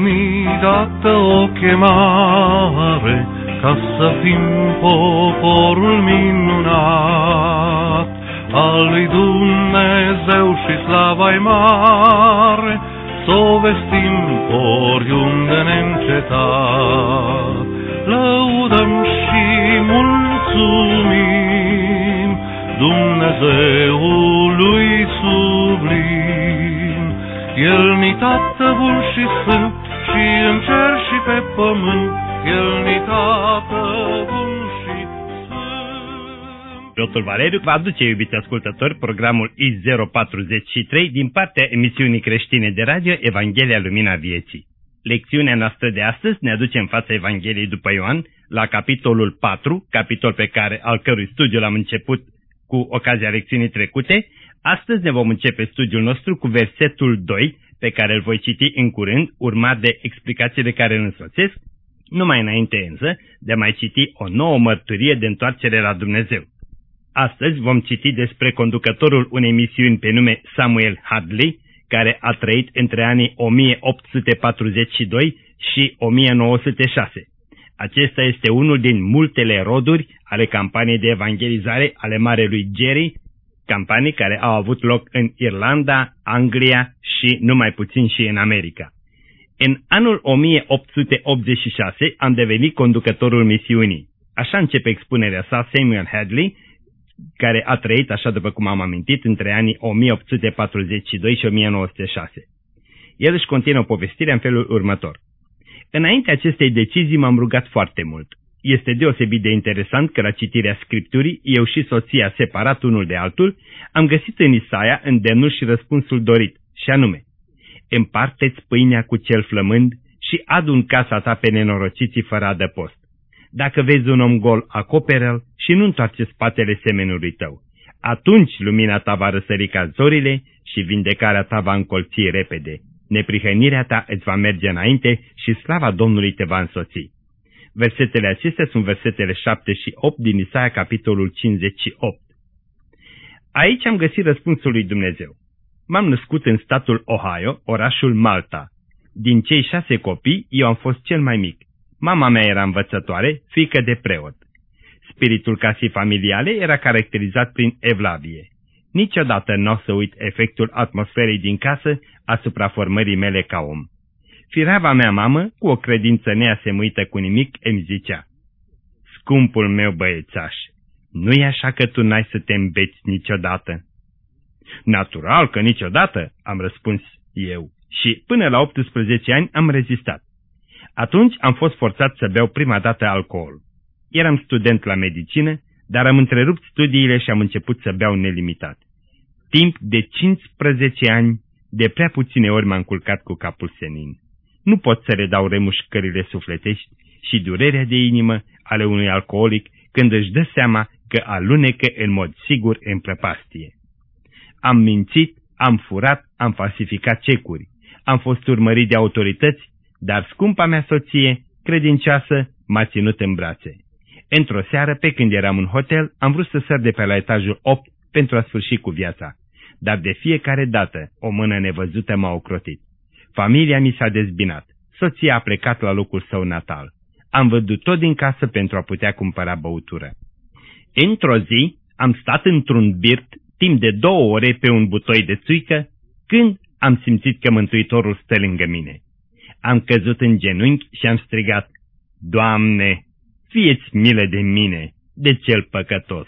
ni dată o chemare ca să fim poporul minunat al lui Dumnezeu și slava-i mare, s-o vestim oriunde neîncetat. Lăudăm și mulțumim Dumnezeului sublim. El-ni Tată bun și sfânt, și în cer și pe pământ, El-ni Tată bun și sfânt. Preotul Valeriu vă aduce, iubiți ascultători, programul I043 din partea emisiunii creștine de radio Evanghelia Lumina Vieții. Lecțiunea noastră de astăzi ne aduce în fața Evangheliei după Ioan, la capitolul 4, capitol al cărui studiu l-am început cu ocazia lecțiunii trecute. Astăzi ne vom începe studiul nostru cu versetul 2, pe care îl voi citi în curând, urmat de explicațiile care îl însoțesc, numai înainte însă de a mai citi o nouă mărturie de întoarcere la Dumnezeu. Astăzi vom citi despre conducătorul unei misiuni pe nume Samuel Hadley, care a trăit între anii 1842 și 1906. Acesta este unul din multele roduri ale campaniei de evangelizare ale marelui Gerry, campanii care au avut loc în Irlanda, Anglia și numai puțin și în America. În anul 1886 am devenit conducătorul misiunii. Așa începe expunerea sa Samuel Hadley, care a trăit, așa după cum am amintit, între anii 1842 și 1906. El își continuă povestirea în felul următor. Înainte acestei decizii m-am rugat foarte mult. Este deosebit de interesant că la citirea Scripturii, eu și soția, separat unul de altul, am găsit în Isaia îndemnul și răspunsul dorit, și anume: împarte-ți pâinea cu cel flămând și adu-n casa ta pe nenorociții fără adăpost. Dacă vezi un om gol, acopere-l și nu întoarce spatele semenului tău. Atunci lumina ta va răsări ca zorile și vindecarea ta va încolți repede. Neprihănirea ta îți va merge înainte și slava Domnului te va însoți. Versetele acestea sunt versetele 7 și 8 din Isaia, capitolul 58. Aici am găsit răspunsul lui Dumnezeu. M-am născut în statul Ohio, orașul Malta. Din cei 6 copii, eu am fost cel mai mic. Mama mea era învățătoare, fiică de preot. Spiritul casei familiale era caracterizat prin evlavie. Niciodată nu o să uit efectul atmosferei din casă asupra formării mele ca om. Fireava mea mamă, cu o credință neasemuită cu nimic, îmi zicea: scumpul meu băiețaș, nu-i așa că tu n-ai să te îmbeți niciodată? Natural că niciodată, am răspuns eu, și până la 18 ani am rezistat. Atunci am fost forțat să beau prima dată alcool. Eram student la medicină, dar am întrerupt studiile și am început să beau nelimitat. Timp de 15 ani, de prea puține ori m-am culcat cu capul senin. Nu pot să redau remușcările sufletești și durerea de inimă ale unui alcoolic când își dă seama că alunecă în mod sigur în prăpastie. Am mințit, am furat, am falsificat cecuri, am fost urmărit de autorități, dar scumpa mea soție, credincioasă, m-a ținut în brațe. Într-o seară, pe când eram în hotel, am vrut să sar de pe la etajul 8 pentru a sfârși cu viața, dar de fiecare dată o mână nevăzută m-a ocrotit. Familia mi s-a dezbinat, soția a plecat la locul său natal. Am vândut tot din casă pentru a putea cumpăra băutură. Într-o zi, am stat într-un birt timp de 2 ore pe un butoi de țuică, când am simțit că Mântuitorul stă lângă mine. Am căzut în genunchi și am strigat: Doamne, fie-ți milă de mine, de cel păcătos.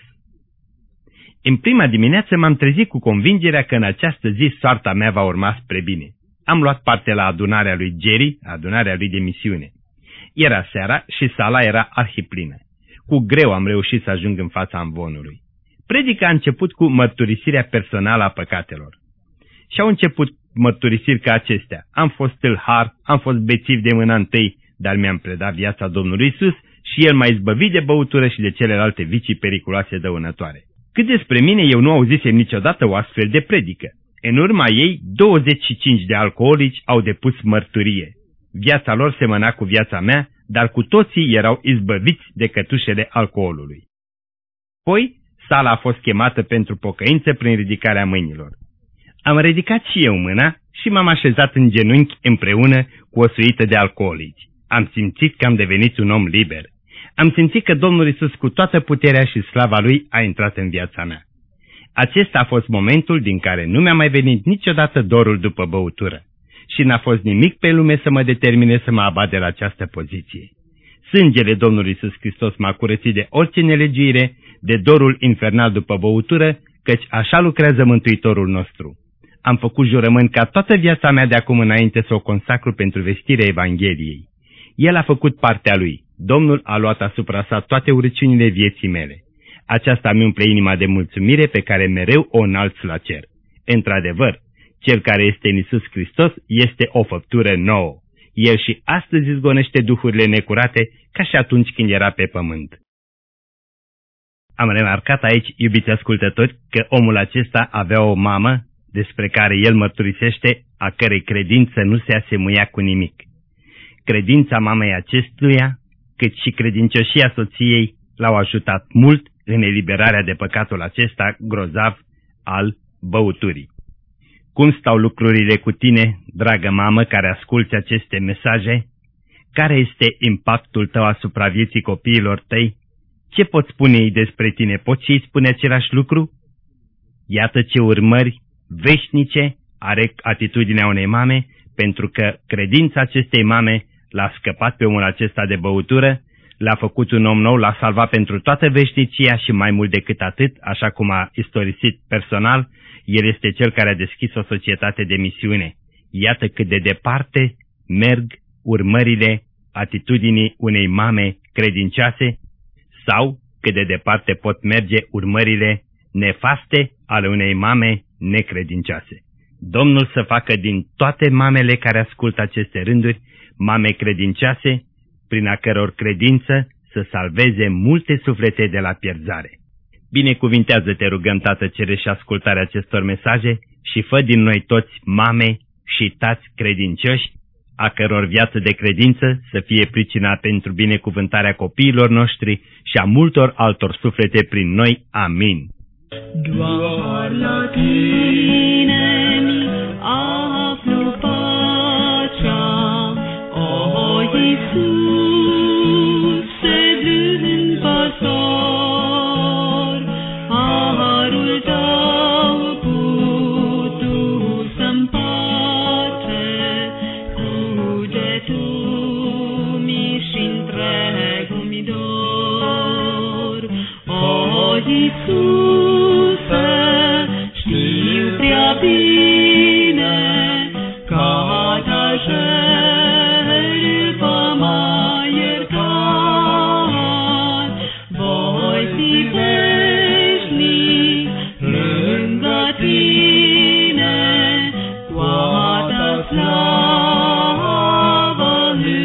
În prima dimineață m-am trezit cu convingerea că în această zi soarta mea va urma spre bine. Am luat parte la adunarea lui Gerry, adunarea lui de misiune. Era seara și sala era arhiplină. Cu greu am reușit să ajung în fața amvonului. Predica a început cu mărturisirea personală a păcatelor. Și au început mărturisiri ca acestea: am fost tâlhar, am fost bețiv de mâna întâi, dar mi-am predat viața Domnului Iisus și El m-a izbăvit de băutură și de celelalte vicii periculoase dăunătoare. Cât despre mine, eu nu auzisem niciodată o astfel de predică. În urma ei, 25 de alcoolici au depus mărturie. Viața lor semăna cu viața mea, dar cu toții erau izbăviți de cătușele alcoolului. Apoi, sala a fost chemată pentru pocăință prin ridicarea mâinilor. Am ridicat și eu mâna și m-am așezat în genunchi împreună cu o suită de alcoolici. Am simțit că am devenit un om liber. Am simțit că Domnul Iisus cu toată puterea și slava Lui a intrat în viața mea. Acesta a fost momentul din care nu mi-a mai venit niciodată dorul după băutură și n-a fost nimic pe lume să mă determine să mă abat de la această poziție. Sângele Domnului Iisus Hristos m-a curățit de orice nelegiuire, de dorul infernal după băutură, căci așa lucrează Mântuitorul nostru. Am făcut jurământ ca toată viața mea de acum înainte să o consacru pentru vestirea Evangheliei. El a făcut partea Lui. Domnul a luat asupra sa toate urăciunile vieții mele. Aceasta mi umple inima de mulțumire pe care mereu o înalț la cer. Într-adevăr, Cel care este în Iisus Hristos este o făptură nouă. El și astăzi izgonește duhurile necurate ca și atunci când era pe pământ. Am remarcat aici, iubiți ascultători, că omul acesta avea o mamă despre care el mărturisește, a cărei credință nu se asemuia cu nimic. Credința mamei acestuia, cât și credincioșia soției, l-au ajutat mult în eliberarea de păcatul acesta grozav al băuturii. Cum stau lucrurile cu tine, dragă mamă, care asculți aceste mesaje? Care este impactul tău asupra vieții copiilor tăi? Ce poți spune ei despre tine? Poți și-i spune același lucru? Iată ce urmări veșnice are atitudinea unei mame, pentru că credința acestei mame l-a scăpat pe omul acesta de băutură, l-a făcut un om nou, l-a salvat pentru toată veșnicia și mai mult decât atât, așa cum a istorisit personal, el este cel care a deschis o societate de misiune. Iată cât de departe merg urmările atitudinii unei mame credincioase sau cât de departe pot merge urmările nefaste ale unei mame necredincioase. Domnul să facă din toate mamele care ascultă aceste rânduri mame credincioase, prin a căror credință să salveze multe suflete de la pierzare. Binecuvintează-te, rugăm, Tată Ceresc, și ascultarea acestor mesaje și fă din noi toți mame și tați credincioși, a căror viață de credință să fie pricina pentru binecuvântarea copiilor noștri și a multor altor suflete prin noi. Amin. Doar la tine mi aflu pacea, o Iisuse, blând păstor, harul tău putu să-mi pace, cugetul mi și întregul mi dor, o Iisuse, știu prea bine ca ta jertfă m-a iertat, voi fi veșnic lângă tine, toată slavă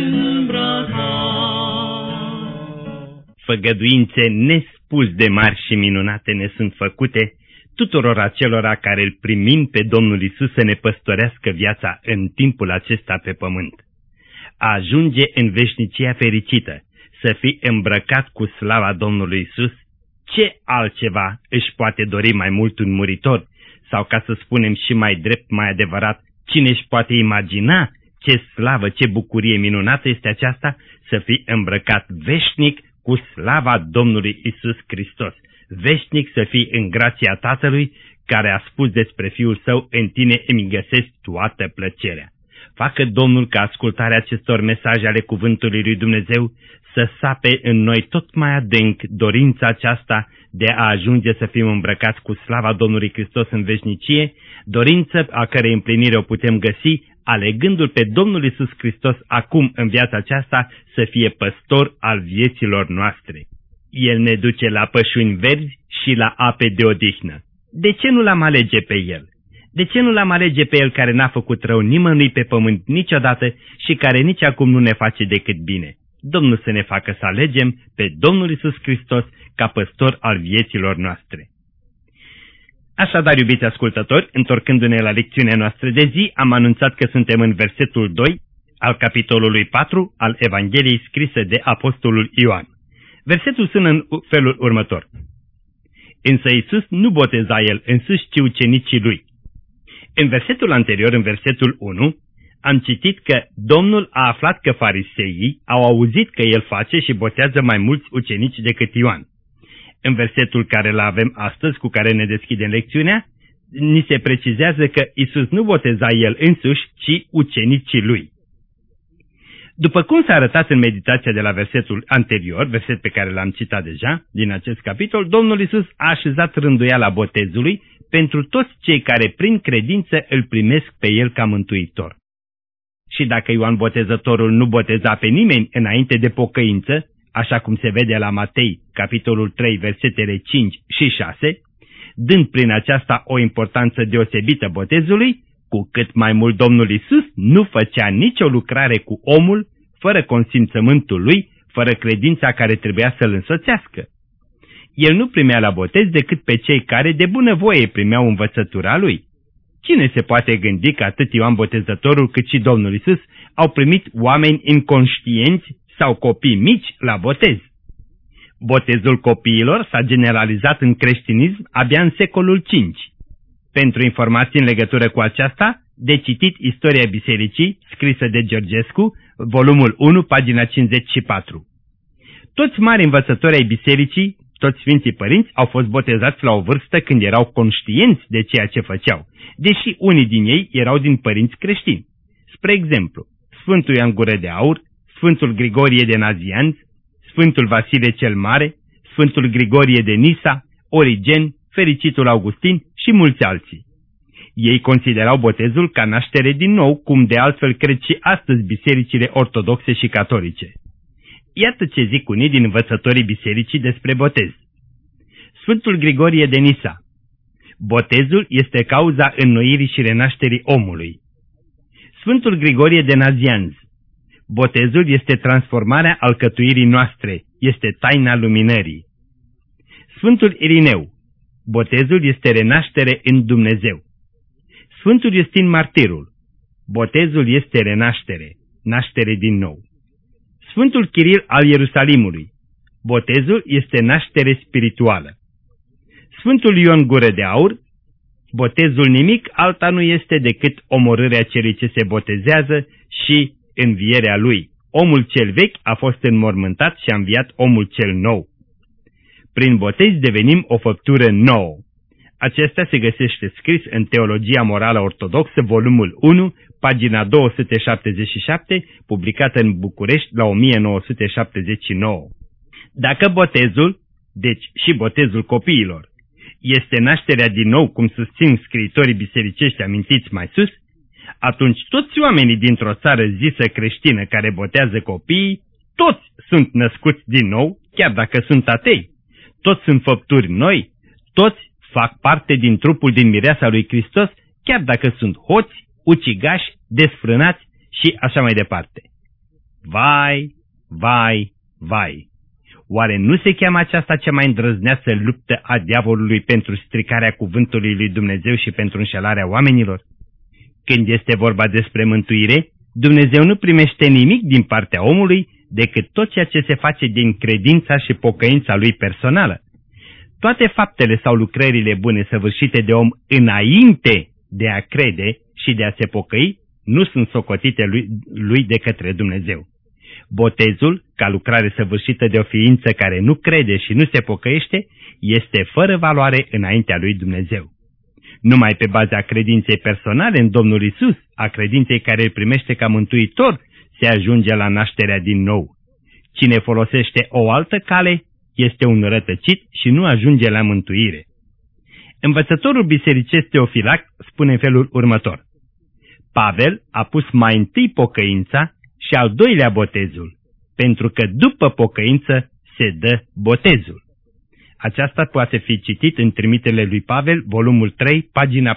îmbrăcat. Făgăduințe nespus de mari și minunate ne sunt făcute tuturor acelora care îl primim pe Domnul Iisus să ne păstorească viața în timpul acesta pe pământ. A ajunge în veșnicia fericită, să fii îmbrăcat cu slava Domnului Iisus, ce altceva își poate dori mai mult un muritor? Sau, ca să spunem și mai drept, mai adevărat, cine își poate imagina ce slavă, ce bucurie minunată este aceasta, să fii îmbrăcat veșnic cu slava Domnului Iisus Hristos, veșnic să fii în grația Tatălui, care a spus despre Fiul Său, în tine îmi găsesc toată plăcerea. Facă Domnul ca ascultarea acestor mesaje ale Cuvântului lui Dumnezeu să sape în noi tot mai adânc dorința aceasta de a ajunge să fim îmbrăcați cu slava Domnului Hristos în veșnicie, dorință a cărei împlinire o putem găsi alegându-L pe Domnul Iisus Hristos acum în viața aceasta să fie păstor al vieților noastre. El ne duce la pășuni verzi și la ape de odihnă. De ce nu l-am alege pe El? De ce nu l-am alege pe El care n-a făcut rău nimănui pe pământ niciodată și care nici acum nu ne face decât bine? Domnul să ne facă să alegem pe Domnul Iisus Hristos ca păstor al vieților noastre. Așadar, iubiți ascultători, întorcându-ne la lecțiunea noastră de zi, am anunțat că suntem în versetul 2 al capitolului 4 al Evangheliei scrisă de Apostolul Ioan. Versetul sună în felul următor. Însă Iisus nu boteza El însuși, ci ucenicii Lui. În versetul anterior, în versetul 1, am citit că Domnul a aflat că fariseii au auzit că el face și botează mai mulți ucenici decât Ioan. În versetul care îl avem astăzi, cu care ne deschidem lecțiunea, ni se precizează că Iisus nu boteza el însuși, ci ucenicii lui. După cum s-a arătat în meditația de la versetul anterior, verset pe care l-am citat deja, din acest capitol, Domnul Iisus a așezat rânduiala botezului pentru toți cei care prin credință îl primesc pe el ca mântuitor. Și dacă Ioan Botezătorul nu boteza pe nimeni înainte de pocăință, așa cum se vede la Matei, capitolul 3, versetele 5 și 6, dând prin aceasta o importanță deosebită botezului, cu cât mai mult Domnul Iisus nu făcea nicio lucrare cu omul, fără consimțământul lui, fără credința care trebuia să-l însoțească. El nu primea la botez decât pe cei care de bunăvoie primeau învățătura lui. Cine se poate gândi că atât Ioan Botezătorul cât și Domnul Iisus au primit oameni inconștienți sau copii mici la botez? Botezul copiilor s-a generalizat în creștinism abia în secolul V. Pentru informații în legătură cu aceasta, de citit Istoria Bisericii, scrisă de Georgescu, volumul 1, pagina 54. Toți mari învățători ai bisericii, toți Sfinții Părinți, au fost botezați la o vârstă când erau conștienți de ceea ce făceau, deși unii din ei erau din părinți creștini. Spre exemplu, Sfântul Ioan Gură de Aur, Sfântul Grigorie de Nazianz, Sfântul Vasile cel Mare, Sfântul Grigorie de Nisa, Origen, Fericitul Augustin și mulți alții. Ei considerau botezul ca naștere din nou, cum de altfel cred și astăzi bisericile ortodoxe și catolice. Iată ce zic unii din învățătorii bisericii despre botez. Sfântul Grigorie de Nisa: botezul este cauza înnoirii și renașterii omului. Sfântul Grigorie de Nazianz: botezul este transformarea alcătuirii noastre, este taina luminării. Sfântul Irineu: botezul este renaștere în Dumnezeu. Sfântul Iustin Martirul: botezul este renaștere, naștere din nou. Sfântul Chiril al Ierusalimului: botezul este naștere spirituală. Sfântul Ion Gură de Aur: botezul nimic alta nu este decât omorârea celui ce se botezează și învierea lui. Omul cel vechi a fost înmormântat și a înviat omul cel nou. Prin botez devenim o făptură nouă. Acesta se găsește scris în Teologia Morală Ortodoxă, volumul 1, pagina 277, publicată în București la 1979. Dacă botezul, deci și botezul copiilor, este nașterea din nou, cum susțin scriitorii bisericești amintiți mai sus, atunci toți oamenii dintr-o țară zisă creștină care botează copiii, toți sunt născuți din nou, chiar dacă sunt atei. Toți sunt făpturi noi, toți fac parte din trupul din mireasa lui Hristos, chiar dacă sunt hoți, ucigași, desfrânați și așa mai departe. Vai, vai, vai! Oare nu se cheamă aceasta cea mai îndrăzneasă luptă a diavolului pentru stricarea cuvântului lui Dumnezeu și pentru înșelarea oamenilor? Când este vorba despre mântuire, Dumnezeu nu primește nimic din partea omului decât tot ceea ce se face din credința și pocăința lui personală. Toate faptele sau lucrările bune săvârșite de om înainte de a crede și de a se pocăi nu sunt socotite lui de către Dumnezeu. Botezul, ca lucrare săvârșită de o ființă care nu crede și nu se pocăiește, este fără valoare înaintea lui Dumnezeu. Numai pe baza credinței personale în Domnul Isus, a credinței care îl primește ca mântuitor, se ajunge la nașterea din nou. Cine folosește o altă cale este un rătăcit și nu ajunge la mântuire. Învățătorul bisericesc Teofilact spune în felul următor: Pavel a pus mai întâi pocăința și al doilea botezul, pentru că după pocăință se dă botezul. Aceasta poate fi citit în Trimiterile lui Pavel, volumul 3, pagina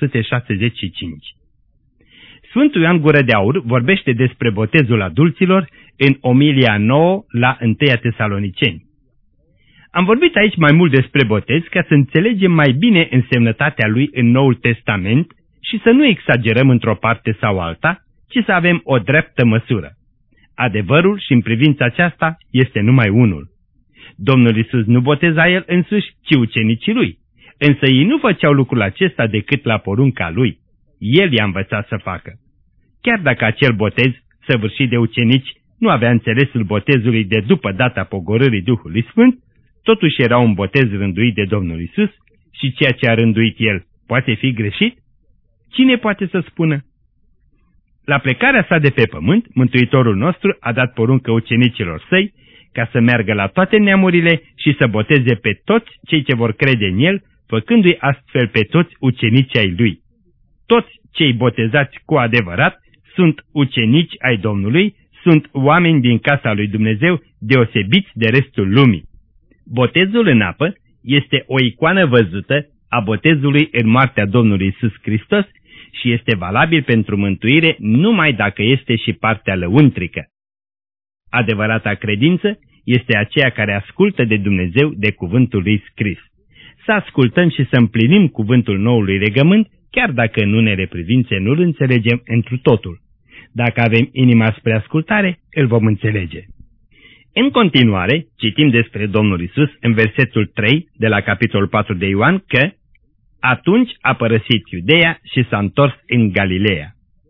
475. Sfântul Ioan Gură de Aur vorbește despre botezul adulților în omilia 9 la 1 Tesaloniceni. Am vorbit aici mai mult despre botez ca să înțelegem mai bine însemnătatea lui în Noul Testament și să nu exagerăm într-o parte sau alta, ci să avem o dreaptă măsură. Adevărul și în privința aceasta este numai unul. Domnul Iisus nu boteza el însuși, ci ucenicii lui, însă ei nu făceau lucrul acesta decât la porunca lui. El i-a învățat să facă. Chiar dacă acel botez, săvârșit de ucenici, nu avea înțelesul botezului de după data pogorârii Duhului Sfânt, totuși era un botez rânduit de Domnul Iisus și ceea ce a rânduit El poate fi greșit? Cine poate să spună? La plecarea sa de pe pământ, Mântuitorul nostru a dat poruncă ucenicilor săi ca să meargă la toate neamurile și să boteze pe toți cei ce vor crede în El, făcându-i astfel pe toți ucenicii ai Lui. Toți cei botezați cu adevărat sunt ucenici ai Domnului, sunt oameni din casa lui Dumnezeu deosebiți de restul lumii. Botezul în apă este o icoană văzută a botezului în moartea Domnului Iisus Hristos și este valabil pentru mântuire numai dacă este și partea lăuntrică. Adevărata credință este aceea care ascultă de Dumnezeu de cuvântul lui scris. Să ascultăm și să împlinim cuvântul noului legământ, chiar dacă în unele privințe nu îl înțelegem întru totul. Dacă avem inima spre ascultare, îl vom înțelege. În continuare, citim despre Domnul Iisus în versetul 3 de la capitolul 4 de Ioan că atunci a părăsit Iudeea și s-a întors în Galileea.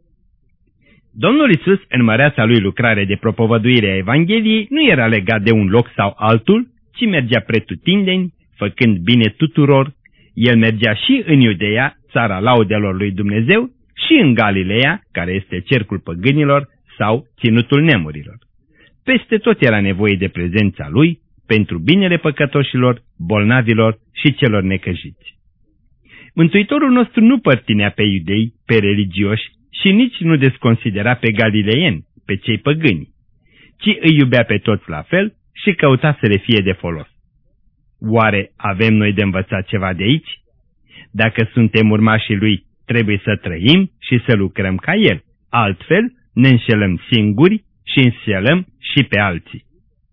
Domnul Iisus, în măreața lui lucrare de propovăduire a Evangheliei, nu era legat de un loc sau altul, ci mergea pretutindeni, făcând bine tuturor. El mergea și în Iudeea, țara laudelor lui Dumnezeu, și în Galileea, care este cercul păgânilor sau ținutul neamurilor. Peste tot era nevoie de prezența lui pentru binele păcătoșilor, bolnavilor și celor necăjiți. Mântuitorul nostru nu părtinea pe iudei, pe religioși și nici nu desconsidera pe galileieni, pe cei păgâni, ci îi iubea pe toți la fel și căuta să le fie de folos. Oare avem noi de învățat ceva de aici? Dacă suntem urmașii lui, trebuie să trăim și să lucrăm ca el, altfel ne înșelăm singuri și înșelăm și pe alții.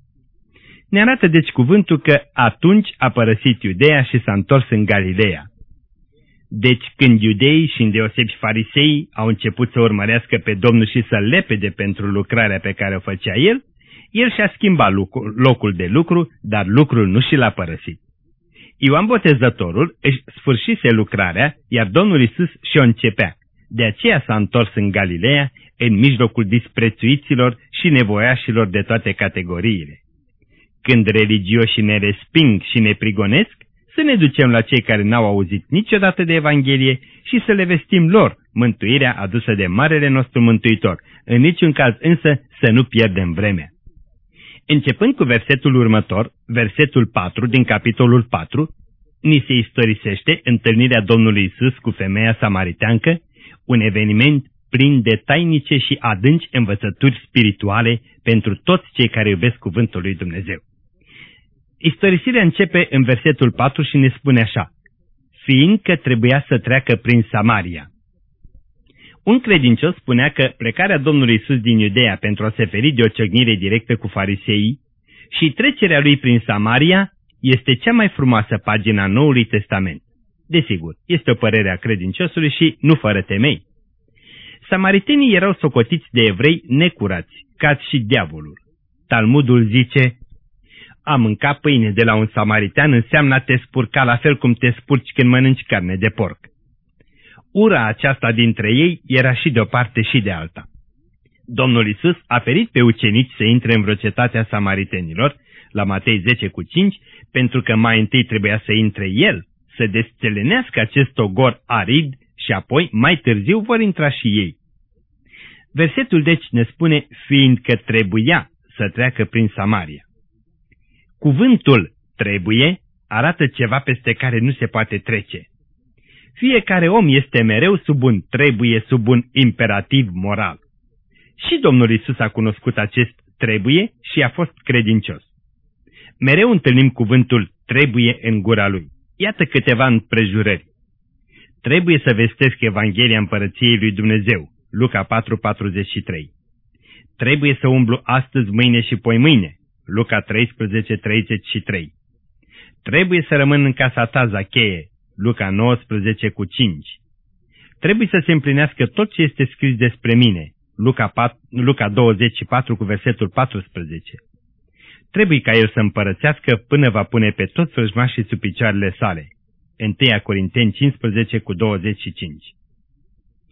Ne arată deci cuvântul că atunci a părăsit Iudeea și s-a întors în Galileea. Deci când iudeii și îndeosebi fariseii au început să urmărească pe Domnul și să-l lepede pentru lucrarea pe care o făcea el, el și-a schimbat locul de lucru, dar lucrul nu și l-a părăsit. Ioan Botezătorul își sfârșise lucrarea, iar Domnul Iisus și-o începea. De aceea s-a întors în Galileea, în mijlocul disprețuiților și nevoiașilor de toate categoriile. Când religioșii ne resping și ne prigonesc, să ne ducem la cei care n-au auzit niciodată de Evanghelie și să le vestim lor mântuirea adusă de Marele nostru Mântuitor, în niciun caz însă să nu pierdem vremea. Începând cu versetul următor, versetul 4 din capitolul 4, ni se istorisește întâlnirea Domnului Iisus cu femeia samariteancă, un eveniment plin de tainice și adânci învățături spirituale pentru toți cei care iubesc cuvântul lui Dumnezeu. Istorisirea începe în versetul 4 și ne spune așa: fiindcă trebuia să treacă prin Samaria. Un credincios spunea că plecarea Domnului Iisus din Iudeea pentru a se feri de o ciocnire directă cu fariseii și trecerea lui prin Samaria este cea mai frumoasă pagina Noului Testament. Desigur, este o părere a credinciosului și nu fără temei. Samaritenii erau socotiți de evrei necurați, ca și diavolul. Talmudul zice: a mânca pâine de la un samaritean înseamnă a te spurca la fel cum te spurci când mănânci carne de porc. Ura aceasta dintre ei era și de o parte și de alta. Domnul Iisus a ferit pe ucenici să intre în vreo cetate a samaritenilor, la Matei 10:5, pentru că mai întâi trebuia să intre el, să desțelenească acest ogor arid și apoi mai târziu vor intra și ei. Versetul deci ne spune: fiindcă trebuia să treacă prin Samaria. Cuvântul trebuie arată ceva peste care nu se poate trece. Fiecare om este mereu sub un trebuie, sub un imperativ moral. Și Domnul Iisus a cunoscut acest trebuie și a fost credincios. Mereu întâlnim cuvântul trebuie în gura lui. Iată câteva împrejurări. Trebuie să vestesc Evanghelia Împărăției lui Dumnezeu. Luca 4:43. Trebuie să umblu astăzi, mâine și poimâine. Luca 13:33. Trebuie să rămân în casa ta, Zacheie. Luca 19:5. Trebuie să se împlinească tot ce este scris despre mine. Luca 24 cu versetul 14. Trebuie ca el să împărățească până va pune pe toți vrăjmașii sub picioarele sale. 1 Corinteni 15:25.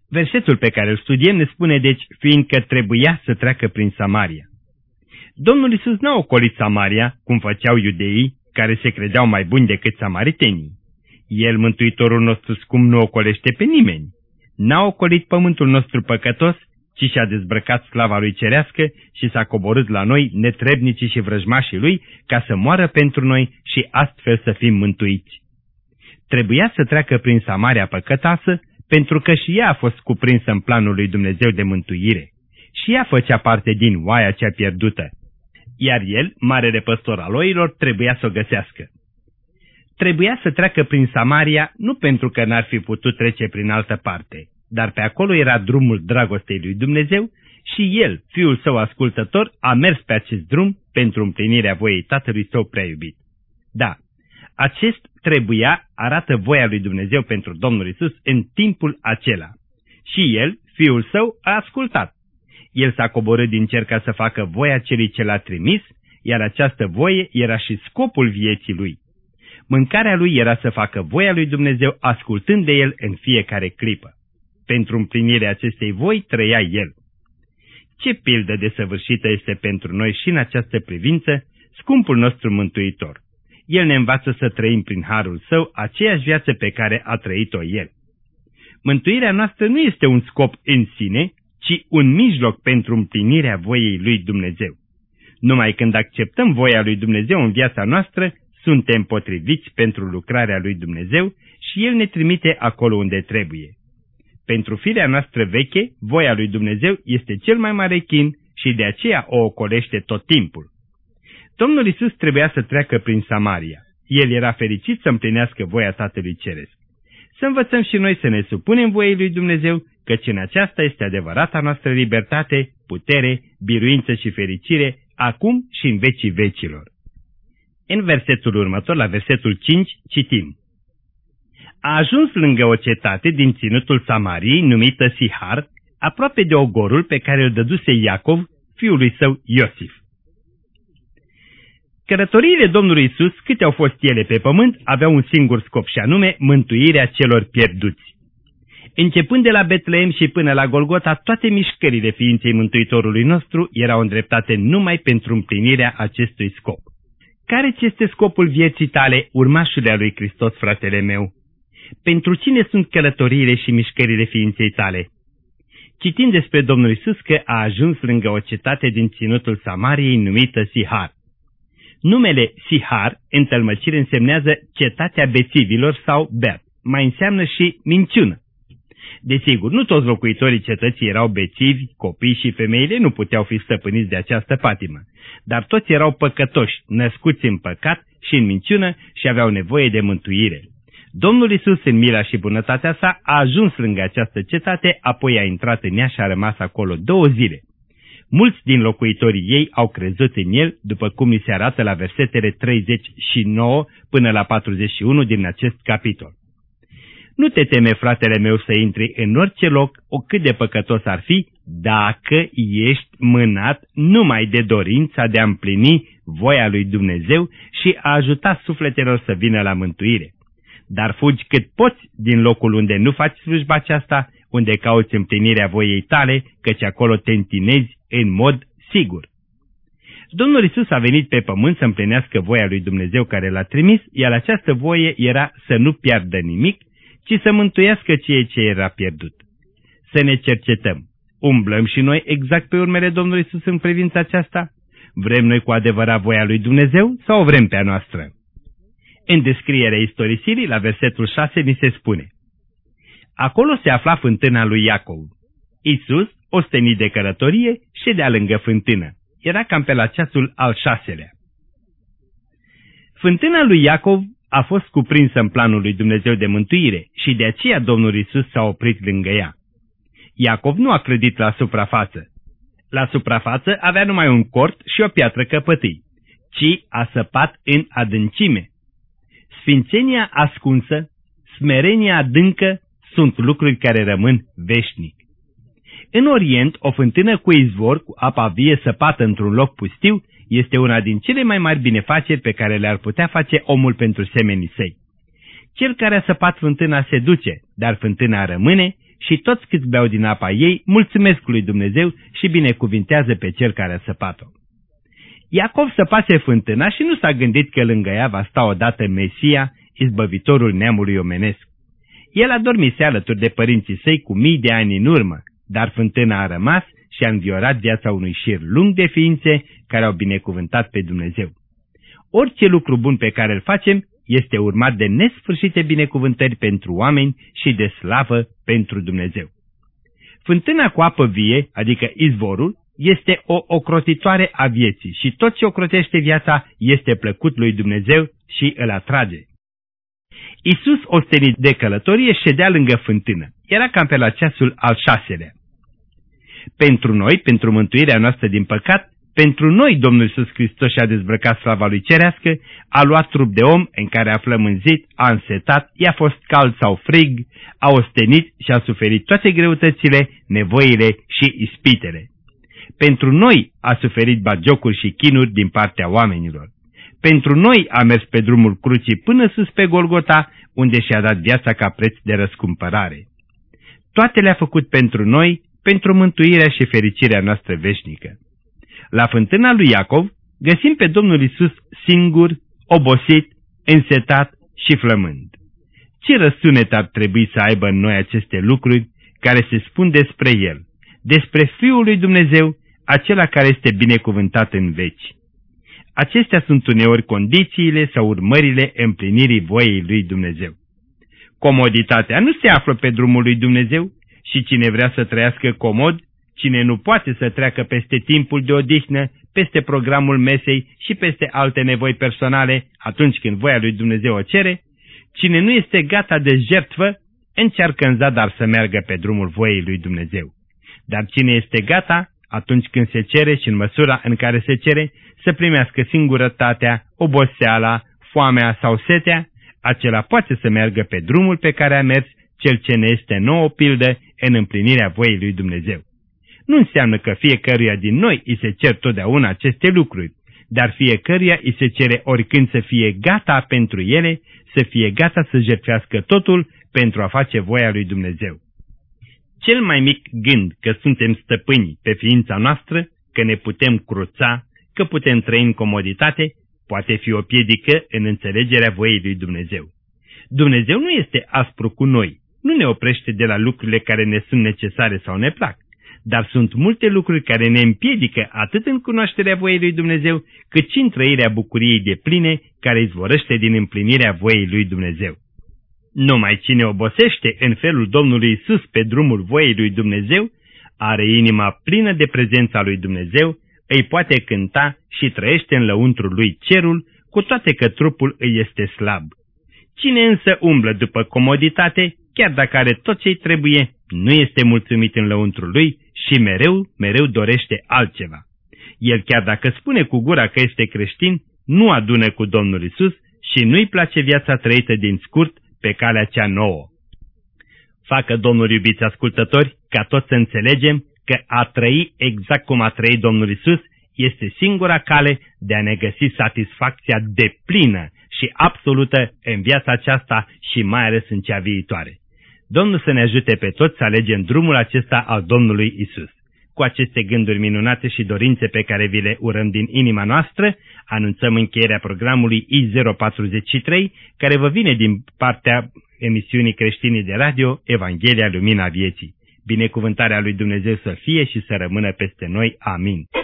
Versetul pe care îl studiem ne spune deci, fiindcă trebuia să treacă prin Samaria. Domnul Iisus n-a ocolit Samaria, cum făceau iudeii, care se credeau mai buni decât samaritenii. El, Mântuitorul nostru scump, nu ocolește pe nimeni. N-a ocolit pământul nostru păcătos, ci și-a dezbrăcat slava lui cerească și s-a coborât la noi, netrebnicii și vrăjmașii lui, ca să moară pentru noi și astfel să fim mântuiți. Trebuia să treacă prin Samaria păcătoasă, pentru că și ea a fost cuprinsă în planul lui Dumnezeu de mântuire. Și ea făcea parte din oaia cea pierdută. Iar el, marele păstor al oilor, trebuia să o găsească. Trebuia să treacă prin Samaria nu pentru că n-ar fi putut trece prin altă parte, dar pe acolo era drumul dragostei lui Dumnezeu și el, fiul său ascultător, a mers pe acest drum pentru împlinirea voiei Tatălui său prea iubit. Da, acest trebuia arată voia lui Dumnezeu pentru Domnul Iisus în timpul acela. Și el, fiul său, a ascultat. El s-a coborât din cer ca să facă voia celui ce l-a trimis, iar această voie era și scopul vieții lui. Mâncarea lui era să facă voia lui Dumnezeu ascultând de el în fiecare clipă. Pentru împlinirea acestei voi trăia el. Ce pildă desăvârșită este pentru noi și în această privință scumpul nostru Mântuitor. El ne învață să trăim prin harul său aceeași viață pe care a trăit-o el. Mântuirea noastră nu este un scop în sine, ci un mijloc pentru împlinirea voiei lui Dumnezeu. Numai când acceptăm voia lui Dumnezeu în viața noastră, suntem potriviți pentru lucrarea lui Dumnezeu și El ne trimite acolo unde trebuie. Pentru firea noastră veche, voia lui Dumnezeu este cel mai mare chin și de aceea o ocolește tot timpul. Domnul Iisus trebuia să treacă prin Samaria. El era fericit să împlinească voia Tatălui Ceresc. Să învățăm și noi să ne supunem voiei lui Dumnezeu, căci în aceasta este adevărata noastră libertate, putere, biruință și fericire, acum și în vecii vecilor. În versetul următor, la versetul 5, citim: A ajuns lângă o cetate din ținutul Samariei, numită Sihar, aproape de ogorul pe care îl dăduse Iacov, fiului său Iosif. Călătoriile Domnului Iisus, câte au fost ele pe pământ, aveau un singur scop și anume mântuirea celor pierduți. Începând de la Betleem și până la Golgota, toate mișcările ființei Mântuitorului nostru erau îndreptate numai pentru împlinirea acestui scop. Care ți este scopul vieții tale, urmașule a lui Hristos, fratele meu? Pentru cine sunt călătoriile și mișcările ființei tale? Citim despre Domnul Iisus că a ajuns lângă o cetate din ținutul Samariei numită Sihar. Numele Sihar, în tălmăcire, însemnează cetatea bețivilor sau beat, mai înseamnă și minciună. Desigur, nu toți locuitorii cetății erau bețivi, copii și femeile nu puteau fi stăpâniți de această patimă, dar toți erau păcătoși, născuți în păcat și în minciună și aveau nevoie de mântuire. Domnul Iisus, în mila și bunătatea sa, a ajuns lângă această cetate, apoi a intrat în ea și a rămas acolo 2 zile. Mulți din locuitorii ei au crezut în el, după cum ni se arată la versetele 39 până la 41 din acest capitol. Nu te teme, fratele meu, să intri în orice loc, oricât de păcătos ar fi, dacă ești mânat numai de dorința de a împlini voia lui Dumnezeu și a ajuta sufletelor să vină la mântuire. Dar fugi cât poți din locul unde nu faci slujba aceasta, unde cauți împlinirea voiei tale, căci acolo te întinezi în mod sigur. Domnul Iisus a venit pe pământ să împlinească voia lui Dumnezeu care l-a trimis, iar această voie era să nu piardă nimic, ci să mântuiască ceea ce era pierdut. Să ne cercetăm. Umblăm și noi exact pe urmele Domnului Iisus în privința aceasta? Vrem noi cu adevărat voia lui Dumnezeu sau o vrem pe a noastră? În descrierea istorisirii, la versetul 6, ni se spune: Acolo se afla fântâna lui Iacov. Iisus, ostenit de călătorie, ședea lângă fântână. Era cam pe la ceasul al 6-lea. Fântâna lui Iacov a fost cuprinsă în planul lui Dumnezeu de mântuire și de aceea Domnul Iisus s-a oprit lângă ea. Iacov nu a clădit la suprafață. La suprafață avea numai un cort și o piatră căpătâi, ci a săpat în adâncime. Sfințenia ascunsă, smerenia adâncă sunt lucruri care rămân veșnic. În Orient, o fântână cu izvor, cu apa vie săpată într-un loc pustiu, este una din cele mai mari binefaceri pe care le-ar putea face omul pentru semenii săi. Cel care a săpat fântâna se duce, dar fântâna rămâne și toți câți beau din apa ei mulțumesc lui Dumnezeu și binecuvintează pe cel care a săpat-o. Iacov săpase fântâna și nu s-a gândit că lângă ea va sta odată Mesia, izbăvitorul neamului omenesc. El a dormise alături de părinții săi cu mii de ani în urmă, dar fântâna a rămas și a înviorat viața unui șir lung de ființe care au binecuvântat pe Dumnezeu. Orice lucru bun pe care îl facem este urmat de nesfârșite binecuvântări pentru oameni și de slavă pentru Dumnezeu. Fântâna cu apă vie, adică izvorul, este o ocrotitoare a vieții și tot ce ocrotește viața este plăcut lui Dumnezeu și îl atrage. Iisus, ostenit de călătorie, ședea lângă fântână. Era cam pe la ceasul al 6-lea. Pentru noi, pentru mântuirea noastră din păcat, pentru noi Domnul Iisus Hristos și-a dezbrăcat slava lui cerească, a luat trup de om în care a flămânzit, a însetat, i-a fost cald sau frig, a ostenit și a suferit toate greutățile, nevoile și ispitele. Pentru noi a suferit bagiocuri și chinuri din partea oamenilor. Pentru noi a mers pe drumul crucii până sus pe Golgota, unde și-a dat viața ca preț de răscumpărare. Toate le-a făcut pentru noi, pentru mântuirea și fericirea noastră veșnică. La fântâna lui Iacov găsim pe Domnul Iisus singur, obosit, însetat și flămând. Ce răsunet ar trebui să aibă în noi aceste lucruri care se spun despre El, despre Fiul lui Dumnezeu, acela care este binecuvântat în veci. Acestea sunt uneori condițiile sau urmările împlinirii voiei lui Dumnezeu. Comoditatea nu se află pe drumul lui Dumnezeu și cine vrea să trăiască comod, cine nu poate să treacă peste timpul de odihnă, peste programul mesei și peste alte nevoi personale atunci când voia lui Dumnezeu o cere, cine nu este gata de jertfă, încearcă în zadar să meargă pe drumul voiei lui Dumnezeu. Dar cine este gata, atunci când se cere și în măsura în care se cere, să primească singurătatea, oboseala, foamea sau setea, acela poate să meargă pe drumul pe care a mers cel ce ne este nouă pildă în împlinirea voiei lui Dumnezeu. Nu înseamnă că fiecăruia din noi îi se cer totdeauna aceste lucruri, dar fiecăruia îi se cere oricând să fie gata pentru ele, să fie gata să jertfească totul pentru a face voia lui Dumnezeu. Cel mai mic gând că suntem stăpâni pe ființa noastră, că ne putem cruța, că putem trăi în comoditate, poate fi o piedică în înțelegerea voiei lui Dumnezeu. Dumnezeu nu este aspru cu noi, nu ne oprește de la lucrurile care ne sunt necesare sau ne plac, dar sunt multe lucruri care ne împiedică atât în cunoașterea voiei lui Dumnezeu, cât și în trăirea bucuriei depline care izvorăște din împlinirea voiei lui Dumnezeu. Numai cine obosește în felul Domnului Iisus pe drumul voiei lui Dumnezeu, are inima plină de prezența lui Dumnezeu, îi poate cânta și trăiește în lăuntrul lui cerul, cu toate că trupul îi este slab. Cine însă umblă după comoditate, chiar dacă are tot ce-i trebuie, nu este mulțumit în lăuntrul lui și mereu dorește altceva. El chiar dacă spune cu gura că este creștin, nu adună cu Domnul Iisus și nu-i place viața trăită din scurt pe calea cea nouă. Facă Domnul, iubiți ascultători, ca toți să înțelegem că a trăi exact cum a trăit Domnul Iisus este singura cale de a ne găsi satisfacția deplină și absolută în viața aceasta și mai ales în cea viitoare. Domnul să ne ajute pe toți să alegem drumul acesta al Domnului Iisus. Cu aceste gânduri minunate și dorințe pe care vi le urăm din inima noastră, anunțăm încheierea programului I043, care vă vine din partea emisiunii creștine de radio Evanghelia Lumina Vieții. Binecuvântarea lui Dumnezeu să fie și să rămână peste noi. Amin.